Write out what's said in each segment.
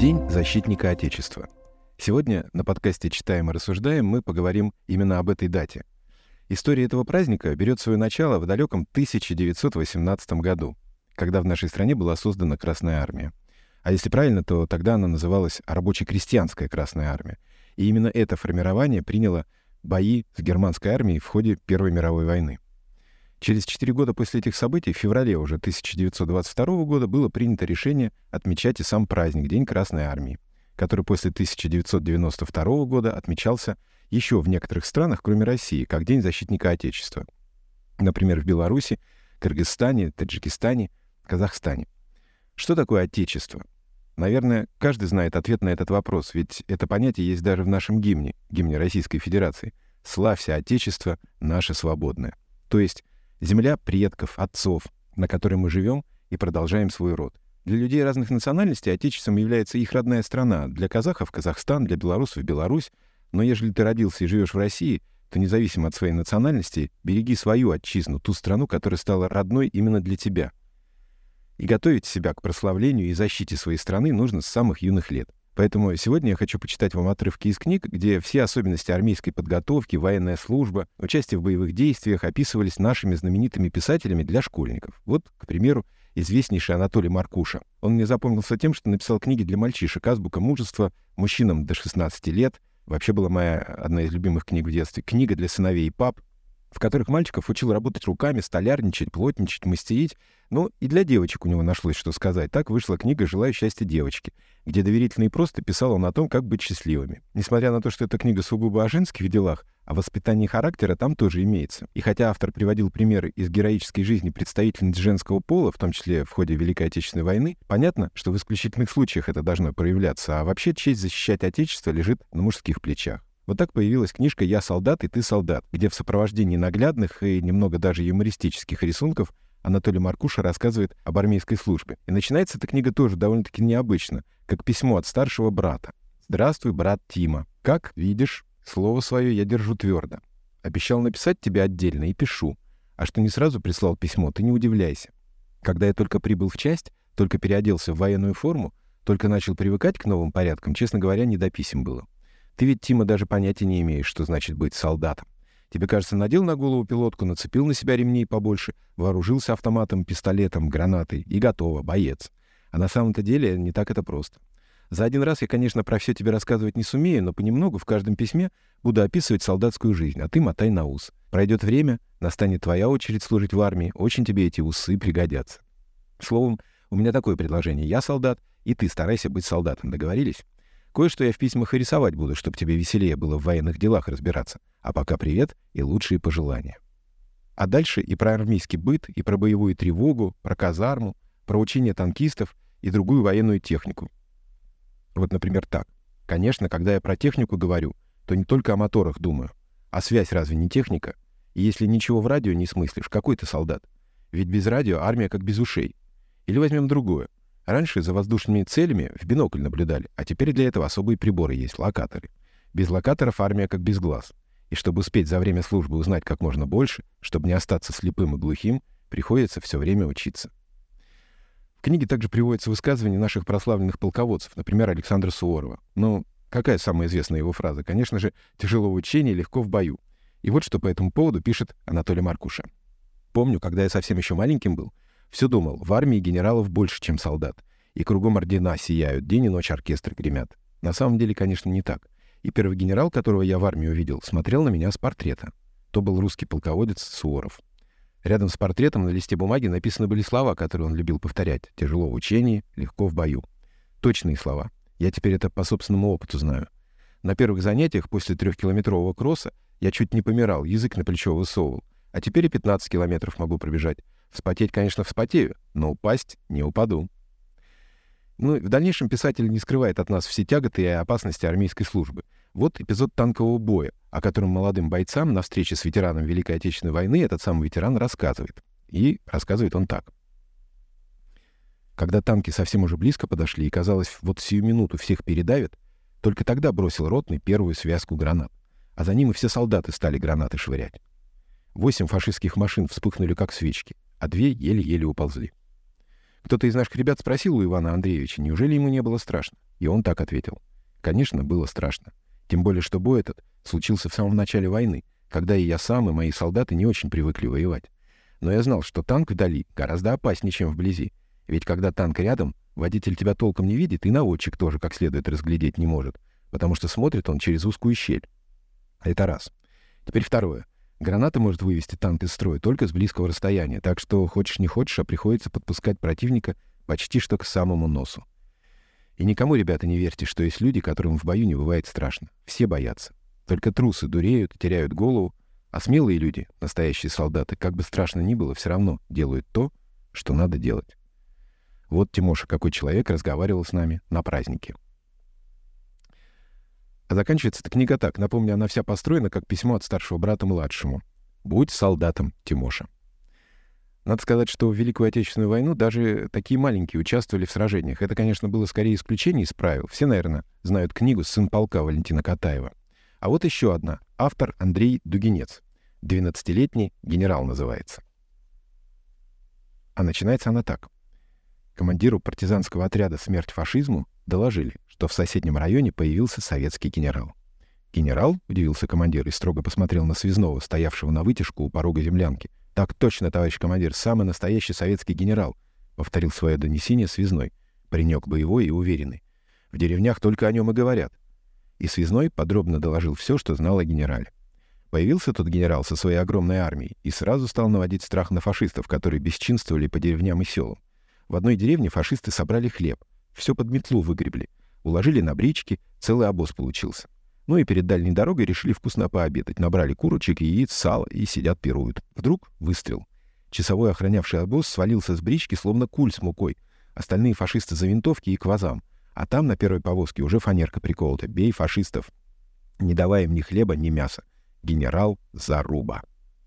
День защитника Отечества. Сегодня на подкасте «Читаем и рассуждаем» мы поговорим именно об этой дате. История этого праздника берет свое начало в далеком 1918 году, когда в нашей стране была создана Красная Армия. А если правильно, то тогда она называлась Рабоче-крестьянская Красная Армия. И именно это формирование приняло бои с германской армией в ходе Первой мировой войны. Через 4 года после этих событий, в феврале уже 1922 года, было принято решение отмечать и сам праздник День Красной Армии, который после 1992 года отмечался еще в некоторых странах, кроме России, как День защитника Отечества. Например, в Беларуси, Кыргызстане, Таджикистане, Казахстане. Что такое Отечество? Наверное, каждый знает ответ на этот вопрос, ведь это понятие есть даже в нашем гимне Российской Федерации. «Славься, Отечество, наше свободное». То есть земля предков, отцов, на которой мы живем и продолжаем свой род. Для людей разных национальностей Отечеством является их родная страна. Для казахов — Казахстан, для белорусов — Беларусь. Но ежели ты родился и живешь в России, то независимо от своей национальности, береги свою отчизну, ту страну, которая стала родной именно для тебя. И готовить себя к прославлению и защите своей страны нужно с самых юных лет. Поэтому сегодня я хочу почитать вам отрывки из книг, где все особенности армейской подготовки, военная служба, участие в боевых действиях описывались нашими знаменитыми писателями для школьников. Вот, к примеру, известнейший Анатолий Маркуша. Он мне запомнился тем, что написал книги для мальчишек «Азбука мужества», мужчинам до 16 лет. Вообще была моя одна из любимых книг в детстве. «Книга для сыновей и пап», в которых мальчиков учил работать руками, столярничать, плотничать, мастерить. Ну, и для девочек у него нашлось, что сказать. Так вышла книга «Желаю счастья девочке», где доверительно и просто писал он о том, как быть счастливыми. Несмотря на то, что эта книга сугубо о женских делах, о воспитании характера там тоже имеется. И хотя автор приводил примеры из героической жизни представительниц женского пола, в том числе в ходе Великой Отечественной войны, понятно, что в исключительных случаях это должно проявляться, а вообще честь защищать Отечество лежит на мужских плечах. Вот так появилась книжка «Я солдат, и ты солдат», где в сопровождении наглядных и немного даже юмористических рисунков Анатолий Маркуша рассказывает об армейской службе. И начинается эта книга тоже довольно-таки необычно, как письмо от старшего брата. «Здравствуй, брат Тима. Как видишь, слово свое я держу твердо. Обещал написать тебе отдельно и пишу. А что не сразу прислал письмо, ты не удивляйся. Когда я только прибыл в часть, только переоделся в военную форму, только начал привыкать к новым порядкам, честно говоря, не до писем было. Ты ведь, Тима, даже понятия не имеешь, что значит быть солдатом. Тебе, кажется, надел на голову пилотку, нацепил на себя ремней побольше, вооружился автоматом, пистолетом, гранатой и готово, боец. А на самом-то деле не так это просто. За один раз я, конечно, про все тебе рассказывать не сумею, но понемногу в каждом письме буду описывать солдатскую жизнь, а ты мотай на ус. Пройдет время, настанет твоя очередь служить в армии, очень тебе эти усы пригодятся. Словом, у меня такое предложение. Я солдат, и ты старайся быть солдатом. Договорились? Кое-что я в письмах и рисовать буду, чтобы тебе веселее было в военных делах разбираться. А пока привет и лучшие пожелания». А дальше и про армейский быт, и про боевую тревогу, про казарму, про учение танкистов и другую военную технику. Вот, например, так. Конечно, когда я про технику говорю, то не только о моторах думаю. А связь разве не техника? И если ничего в радио не смыслишь, какой ты солдат? Ведь без радио армия как без ушей. Или возьмем другое. Раньше за воздушными целями в бинокль наблюдали, а теперь для этого особые приборы есть, локаторы. Без локаторов армия как без глаз. И чтобы успеть за время службы узнать как можно больше, чтобы не остаться слепым и глухим, приходится все время учиться. В книге также приводятся высказывания наших прославленных полководцев, например, Александра Суворова. Ну, какая самая известная его фраза? Конечно же, «тяжело в учении, легко в бою». И вот что по этому поводу пишет Анатолий Маркуша. «Помню, когда я совсем еще маленьким был, все думал, в армии генералов больше, чем солдат. И кругом ордена сияют, день и ночь оркестры гремят. На самом деле, конечно, не так. И первый генерал, которого я в армии увидел, смотрел на меня с портрета. То был русский полководец Суворов. Рядом с портретом на листе бумаги написаны были слова, которые он любил повторять. «Тяжело в учении, легко в бою». Точные слова. Я теперь это по собственному опыту знаю. На первых занятиях после 3-километрового кросса я чуть не помирал, язык на плечо высовывал. А теперь и 15 километров могу пробежать. Вспотеть, конечно, вспотею, но упасть не упаду». Ну, в дальнейшем писатель не скрывает от нас все тяготы и опасности армейской службы. Вот эпизод танкового боя, о котором молодым бойцам на встрече с ветераном Великой Отечественной войны этот самый ветеран рассказывает. И рассказывает он так. Когда танки совсем уже близко подошли и, казалось, вот сию минуту всех передавят, только тогда бросил ротный первую связку гранат. А за ним и все солдаты стали гранаты швырять. 8 фашистских машин вспыхнули, как свечки, а 2 еле-еле уползли. Кто-то из наших ребят спросил у Ивана Андреевича, неужели ему не было страшно. И он так ответил. Конечно, было страшно. Тем более, что бой этот случился в самом начале войны, когда и я сам, и мои солдаты не очень привыкли воевать. Но я знал, что танк вдали гораздо опаснее, чем вблизи. Ведь когда танк рядом, водитель тебя толком не видит, и наводчик тоже как следует разглядеть не может, потому что смотрит он через узкую щель. Это раз. Теперь второе. Граната может вывести танк из строя только с близкого расстояния, так что хочешь не хочешь, а приходится подпускать противника почти что к самому носу. И никому, ребята, не верьте, что есть люди, которым в бою не бывает страшно. Все боятся. Только трусы дуреют, теряют голову, а смелые люди, настоящие солдаты, как бы страшно ни было, все равно делают то, что надо делать. Вот, Тимоша, какой человек разговаривал с нами на празднике. А заканчивается эта книга так. Напомню, она вся построена как письмо от старшего брата младшему. «Будь солдатом, Тимоша». Надо сказать, что в Великую Отечественную войну даже такие маленькие участвовали в сражениях. Это, конечно, было скорее исключение из правил. Все, наверное, знают книгу «Сын полка» Валентина Катаева. А вот еще одна. Автор Андрей Дугинец. 12-летний генерал называется. А начинается она так. Командиру партизанского отряда «Смерть фашизму» доложили, что в соседнем районе появился советский генерал. «Генерал?» — удивился командир и строго посмотрел на связного, стоявшего на вытяжку у порога землянки. «Так точно, товарищ командир, самый настоящий советский генерал», — повторил свое донесение связной, паренек боевой и уверенный. «В деревнях только о нем и говорят». И связной подробно доложил все, что знал о генерале. Появился тот генерал со своей огромной армией и сразу стал наводить страх на фашистов, которые бесчинствовали по деревням и селам. В одной деревне фашисты собрали хлеб, все под метлу выгребли, уложили на брички, целый обоз получился. Ну и перед дальней дорогой решили вкусно пообедать, набрали курочек, яиц, сала и сидят пируют. Вдруг выстрел. Часовой, охранявший обоз, свалился с брички, словно куль с мукой. Остальные фашисты за винтовки и к вазам. А там на первой повозке уже фанерка приколота: «Бей фашистов, не давая им ни хлеба, ни мяса. Генерал Заруба».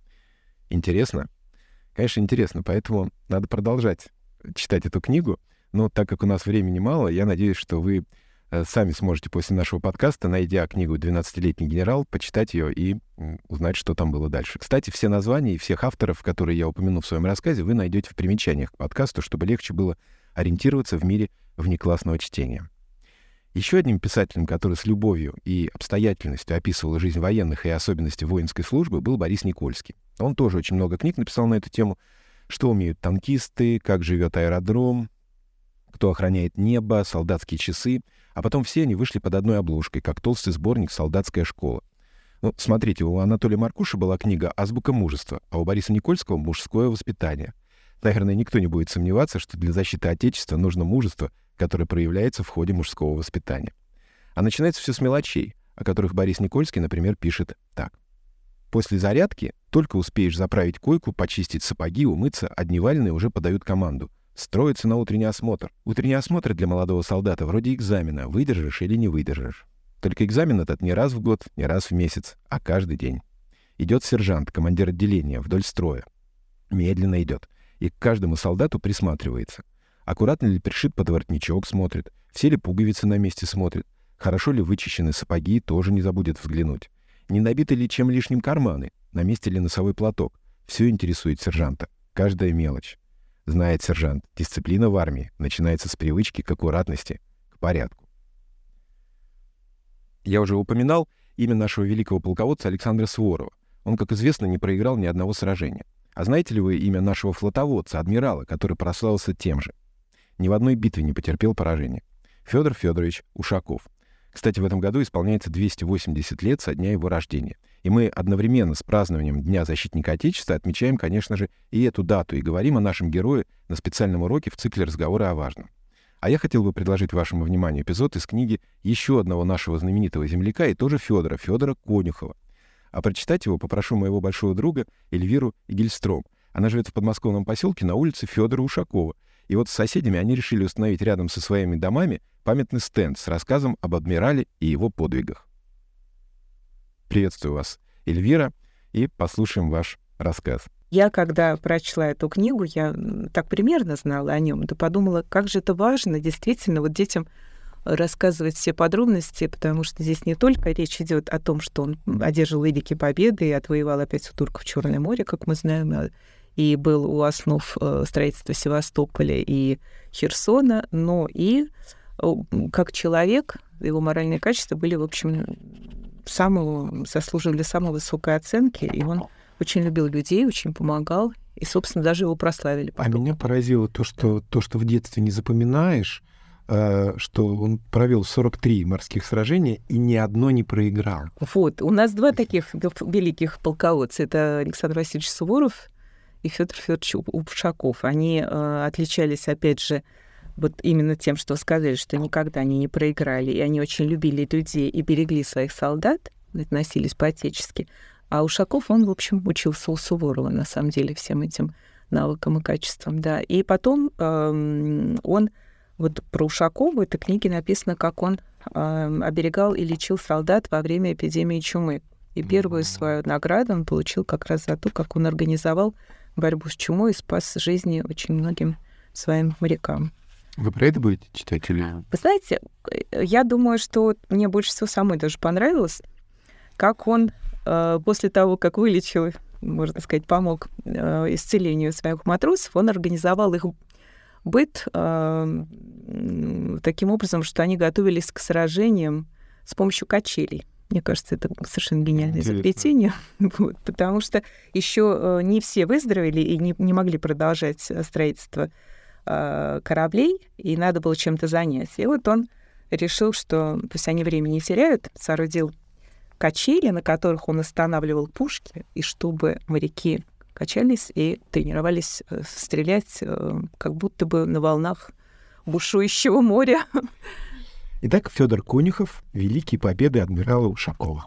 Интересно? Конечно, интересно, поэтому надо продолжать читать эту книгу. Но так как у нас времени мало, я надеюсь, что вы сами сможете после нашего подкаста, найдя книгу «12-летний генерал», почитать ее и узнать, что там было дальше. Кстати, все названия и всех авторов, которые я упомянул в своем рассказе, вы найдете в примечаниях к подкасту, чтобы легче было ориентироваться в мире внеклассного чтения. Еще одним писателем, который с любовью и обстоятельностью описывал жизнь военных и особенности воинской службы, был Борис Никольский. Он тоже очень много книг написал на эту тему. Что умеют танкисты, как живет аэродром, кто охраняет небо, солдатские часы. А потом все они вышли под одной обложкой, как толстый сборник «Солдатская школа». Ну, смотрите, у Анатолия Маркуши была книга «Азбука мужества», а у Бориса Никольского «Мужское воспитание». Наверное, никто не будет сомневаться, что для защиты Отечества нужно мужество, которое проявляется в ходе мужского воспитания. А начинается все с мелочей, о которых Борис Никольский, например, пишет так. «После зарядки только успеешь заправить койку, почистить сапоги, умыться, а дневальные уже подают команду. Строится на утренний осмотр. Утренний осмотр для молодого солдата вроде экзамена. Выдержишь или не выдержишь. Только экзамен этот не раз в год, не раз в месяц, а каждый день. Идет сержант, командир отделения, вдоль строя. Медленно идет. И к каждому солдату присматривается. Аккуратно ли пришит подворотничок, смотрит. Все ли пуговицы на месте смотрит. Хорошо ли вычищены сапоги, тоже не забудет взглянуть. Не набиты ли чем лишним карманы. На месте ли носовой платок. Все интересует сержанта. Каждая мелочь. Знает сержант, дисциплина в армии начинается с привычки к аккуратности, к порядку. Я уже упоминал имя нашего великого полководца Александра Суворова. Он, как известно, не проиграл ни одного сражения. А знаете ли вы имя нашего флотоводца, адмирала, который прославился тем же? Ни в одной битве не потерпел поражения. Федор Федорович Ушаков. Кстати, в этом году исполняется 280 лет со дня его рождения. И мы одновременно с празднованием Дня защитника Отечества отмечаем, конечно же, и эту дату, и говорим о нашем герое на специальном уроке в цикле «Разговоры о важном». А я хотел бы предложить вашему вниманию эпизод из книги еще одного нашего знаменитого земляка, и тоже Федора Конюхова. А прочитать его попрошу моего большого друга Эльвиру Игельстром. Она живет в подмосковном поселке на улице Федора Ушакова. И вот с соседями они решили установить рядом со своими домами памятный стенд с рассказом об адмирале и его подвигах. Приветствую вас, Эльвира, и послушаем ваш рассказ. Я, когда прочла эту книгу, я так примерно знала о нем, да подумала, как же это важно действительно вот детям рассказывать все подробности, потому что здесь не только речь идет о том, что он одержал великие победы и отвоевал опять у турков Черное море, как мы знаем, и был у основ строительства Севастополя и Херсона, но и как человек, его моральные качества были, в общем, заслуживали самой высокой оценки, и он очень любил людей, очень помогал, и, собственно, даже его прославили потом. А меня поразило то, что в детстве не запоминаешь, что он провел 43 морских сражения и ни одно не проиграл. Вот, у нас два таких великих полководца. Это Александр Васильевич Суворов и Федор Федорович Ушаков. Они отличались, опять же, вот именно тем, что сказали, что никогда они не проиграли, и они очень любили людей и берегли своих солдат, относились по-отечески. А Ушаков, он, в общем, учился у Суворова, на самом деле, всем этим навыкам и качествам, да. И потом он... Вот про Ушакова в этой книге написано, как он оберегал и лечил солдат во время эпидемии чумы. И первую свою награду он получил как раз за то, как он организовал борьбу с чумой и спас жизни очень многим своим морякам. Вы про это будете читать или... Вы знаете, я думаю, что мне больше всего самой даже понравилось, как он после того, как вылечил, можно сказать, помог исцелению своих матросов, он организовал их быт таким образом, что они готовились к сражениям с помощью качелей. Мне кажется, это совершенно гениальное изобретение, вот, потому что еще не все выздоровели и не могли продолжать строительство кораблей, и надо было чем-то заняться. И вот он решил, что пусть они время не теряют, соорудил качели, на которых он останавливал пушки, и чтобы моряки качались и тренировались стрелять, как будто бы на волнах бушующего моря. Итак, Федор Конюхов, «Великие победы адмирала Ушакова».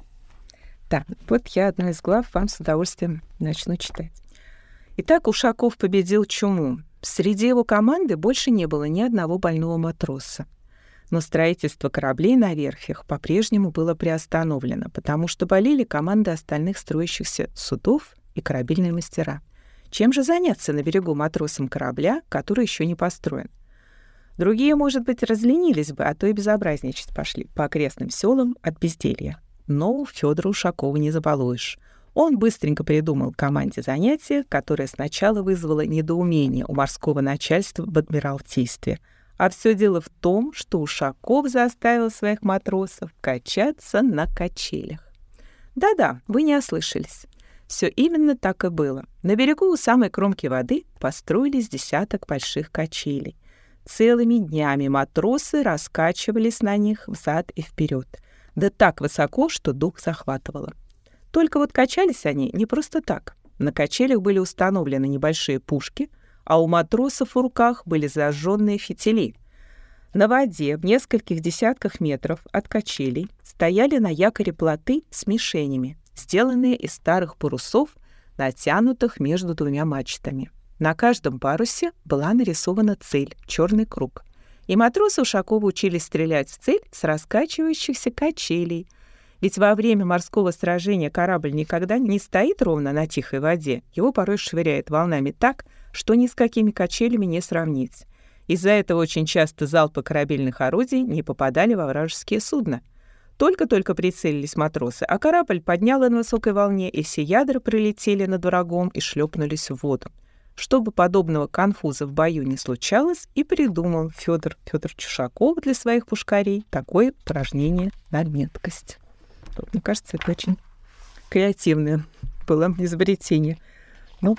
Да, вот я одну из глав вам с удовольствием начну читать. Итак, Ушаков победил чуму. Среди его команды больше не было ни одного больного матроса. Но строительство кораблей на верфях по-прежнему было приостановлено, потому что болели команды остальных строящихся судов и корабельные мастера. Чем же заняться на берегу матросам корабля, который еще не построен? Другие, может быть, разленились бы, а то и безобразничать пошли по окрестным селам от безделья. Но Фёдора Ушакова не забалуешь. Он быстренько придумал команде занятия, которое сначала вызвало недоумение у морского начальства в Адмиралтействе. А все дело в том, что Ушаков заставил своих матросов качаться на качелях. Да-да, вы не ослышались. Все именно так и было. На берегу у самой кромки воды построились десяток больших качелей. Целыми днями матросы раскачивались на них взад и вперед. Да так высоко, что дух захватывало. Только вот качались они не просто так. На качелях были установлены небольшие пушки, а у матросов в руках были зажженные фитили. На воде в нескольких десятках метров от качелей стояли на якоре плоты с мишенями, сделанные из старых парусов, натянутых между двумя мачтами. На каждом парусе была нарисована цель, черный круг. И матросы Ушакова учились стрелять в цель с раскачивающихся качелей. Ведь во время морского сражения корабль никогда не стоит ровно на тихой воде. Его порой швыряет волнами так, что ни с какими качелями не сравнить. Из-за этого очень часто залпы корабельных орудий не попадали во вражеские судна. Только-только прицелились матросы, а корабль подняло на высокой волне, и все ядра пролетели над врагом и шлепнулись в воду. Чтобы подобного конфуза в бою не случалось, и придумал Фёдор Фёдорович Ушаков для своих пушкарей такое упражнение на меткость. Мне кажется, это очень креативное было изобретение. Ну,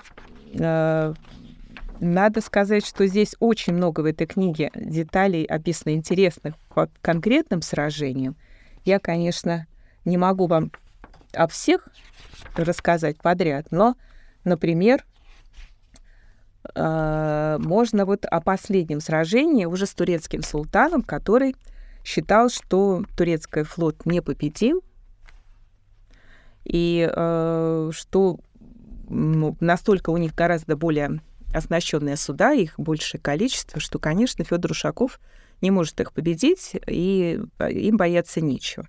надо сказать, что здесь очень много в этой книге деталей описано интересных по конкретным сражениям. Я, конечно, не могу вам о всех рассказать подряд, но, например, можно вот о последнем сражении уже с турецким султаном, который считал, что турецкий флот непобедим, и что настолько у них гораздо более оснащенные суда, их большее количество, что, конечно, Фёдор Ушаков не может их победить, и им бояться нечего.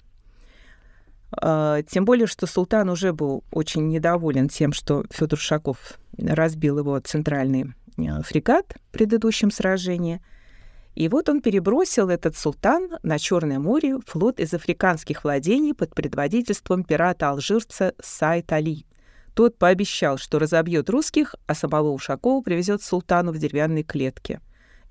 Тем более, что султан уже был очень недоволен тем, что Фёдор Ушаков разбил его центральный фрегат в предыдущем сражении. И вот он перебросил, этот султан, на Черное море флот из африканских владений под предводительством пирата-алжирца Сайд-Али. Тот пообещал, что разобьет русских, а самого Ушакова привезет султану в деревянной клетке.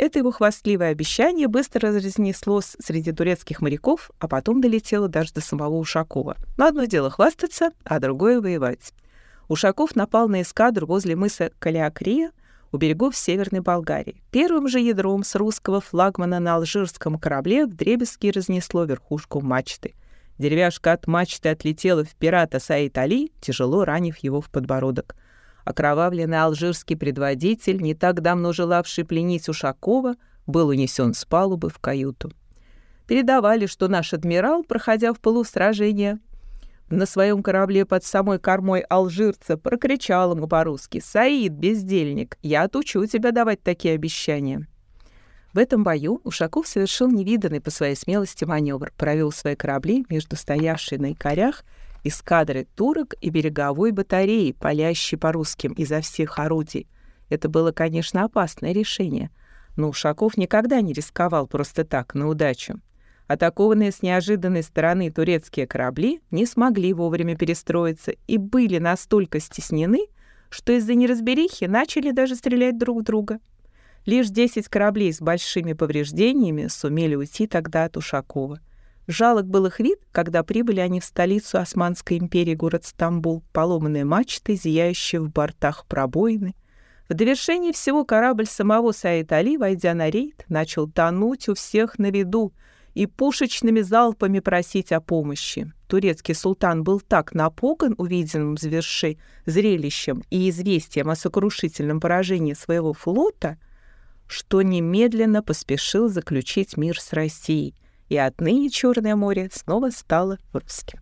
Это его хвастливое обещание быстро разнеслось среди турецких моряков, а потом долетело даже до самого Ушакова. Но одно дело хвастаться, а другое — воевать. Ушаков напал на эскадру возле мыса Калиакрия у берегов Северной Болгарии. Первым же ядром с русского флагмана на алжирском корабле вдребезги разнесло верхушку мачты. Деревяшка от мачты отлетела в пирата Саид-Али, тяжело ранив его в подбородок. Окровавленный алжирский предводитель, не так давно желавший пленить Ушакова, был унесен с палубы в каюту. Передавали, что наш адмирал, проходя в пылу сражения на своем корабле под самой кормой алжирца, прокричал ему по-русски: «Саид, бездельник, я отучу тебя давать такие обещания». В этом бою Ушаков совершил невиданный по своей смелости маневр, провел свои корабли между стоявшей на якорях эскадрой турок и береговой батареей, палящей по русским изо всех орудий. Это было, конечно, опасное решение, но Ушаков никогда не рисковал просто так, на удачу. Атакованные с неожиданной стороны турецкие корабли не смогли вовремя перестроиться и были настолько стеснены, что из-за неразберихи начали даже стрелять друг в друга. Лишь 10 кораблей с большими повреждениями сумели уйти тогда от Ушакова. Жалок был их вид, когда прибыли они в столицу Османской империи, город Стамбул, поломанные мачты, зияющие в бортах пробоины. В довершении всего корабль самого Саид-Али, войдя на рейд, начал тонуть у всех на виду и пушечными залпами просить о помощи. Турецкий султан был так напуган увиденным зрелищем и известием о сокрушительном поражении своего флота, что немедленно поспешил заключить мир с Россией, и отныне Черное море снова стало русским.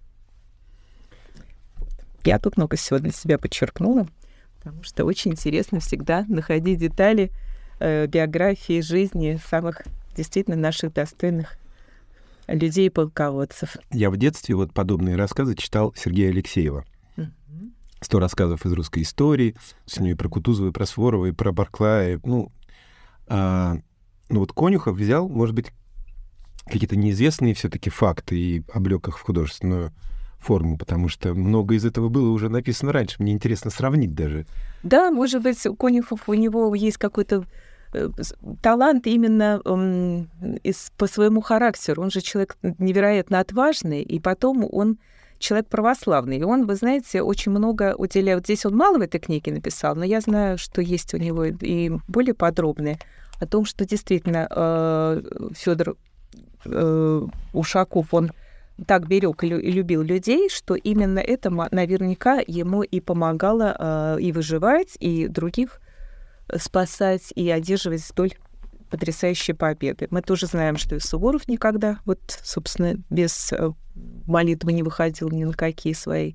Я тут много всего для себя подчеркнула, потому что очень интересно всегда находить детали биографии жизни самых действительно наших достойных людей и полководцев. Я в детстве вот подобные рассказы читал Сергея Алексеева. 100 рассказов из русской истории, с ней про Кутузова, и про Суворова, и про Барклая. Ну вот Конюхов взял, может быть, какие-то неизвестные все-таки факты и облёк их в художественную форму, потому что много из этого было уже написано раньше. Мне интересно сравнить даже. Да, может быть, Конюхов, у него есть какой-то талант именно по своему характеру. Он же человек невероятно отважный, и потом он человек православный. И он, вы знаете, очень много уделяет... Вот здесь он мало в этой книге написал, но я знаю, что есть у него и более подробные о том, что действительно Фёдор Ушаков, он так берег и любил людей, что именно это наверняка ему и помогало и выживать, и других спасать, и одерживать столь потрясающие победы. Мы тоже знаем, что и Суворов никогда, вот, собственно, без молитвы не выходил ни на какие свои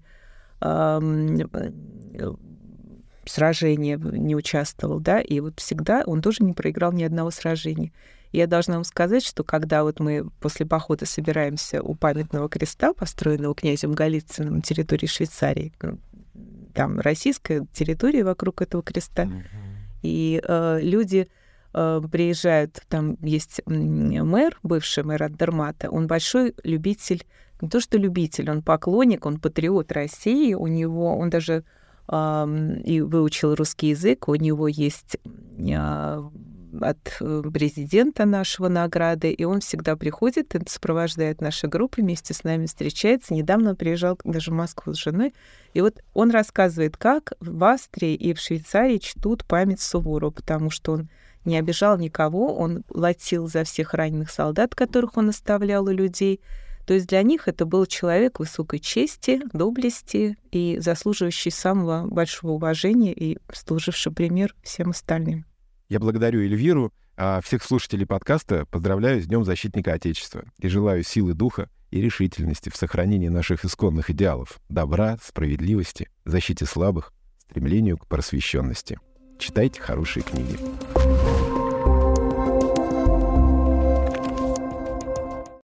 сражения, не участвовал, да, и вот всегда он тоже не проиграл ни одного сражения. И я должна вам сказать, что когда вот мы после похода собираемся у памятного креста, построенного князем Голицыным на территории Швейцарии, там российская территория вокруг этого креста, и люди приезжают, там есть мэр, бывший мэр Андермата, он большой любитель, не то что любитель, он поклонник, он патриот России, у него, он даже и выучил русский язык, у него есть от президента нашего награды, и он всегда приходит и сопровождает наши группы, вместе с нами встречается. Недавно он приезжал даже в Москву с женой, и вот он рассказывает, как в Австрии и в Швейцарии чтут память Суворова, потому что он не обижал никого, он платил за всех раненых солдат, которых он оставлял у людей. То есть для них это был человек высокой чести, доблести и заслуживающий самого большого уважения и служивший пример всем остальным. Я благодарю Эльвиру, а всех слушателей подкаста поздравляю с Днем Защитника Отечества и желаю силы духа и решительности в сохранении наших исконных идеалов — добра, справедливости, защите слабых, стремлению к просвещенности. Читайте хорошие книги.